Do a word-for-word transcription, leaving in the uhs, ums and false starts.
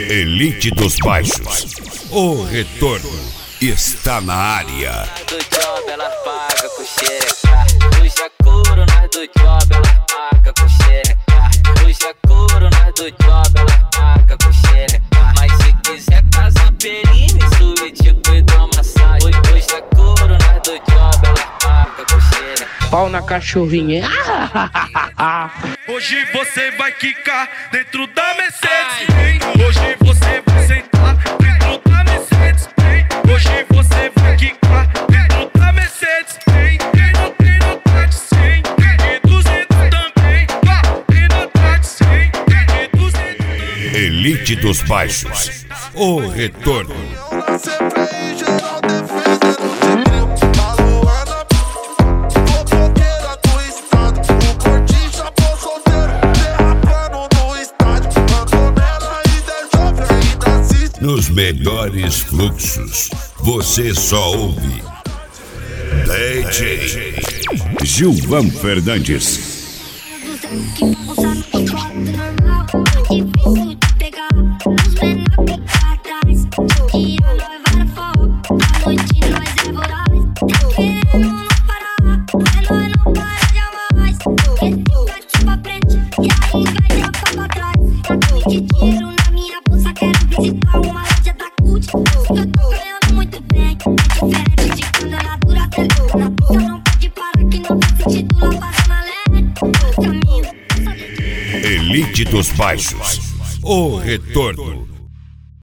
Elite dos Baixos. O retorno está na área. Do job ela paga com xereca. Puxa couro, nós do job ela paga com xereca. Puxa couro, nós do job ela paga com xereca. Mas se quiser casa perine, suíte, cuida uma massagem. Puxa couro, nós do job ela paga com xereca. Pau na cachorrinha. Hoje você vai quicar dentro da Mercedes, hein? Hoje você vai sentar dentro da Mercedes, hein? Hoje você vai quicar dentro da Mercedes, hein? Quem não tem nota de cem, de duzentos também. Quem não tá de cem, de duzentos também. Elite dos Baixos. O retorno. Nos melhores fluxos, você só ouve D J Gilvan Fernandes. Elite dos Baixos. O retorno.